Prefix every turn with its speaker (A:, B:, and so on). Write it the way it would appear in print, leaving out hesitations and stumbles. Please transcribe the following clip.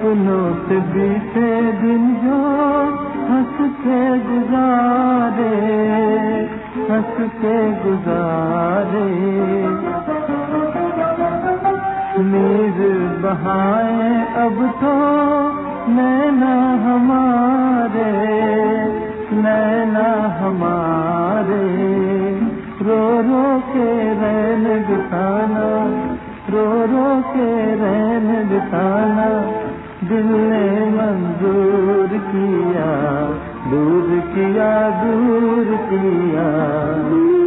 A: सपनों से बीते दिन जो हंस के गुजारे, हंस के गुजारे। नीर बहाए अब तो नैना हमारे, नैना हमारे। रो रो के रैन बिताना, रो रो के रैन बिताना दिल ने मंजूर किया, दूर किया, दूर किया।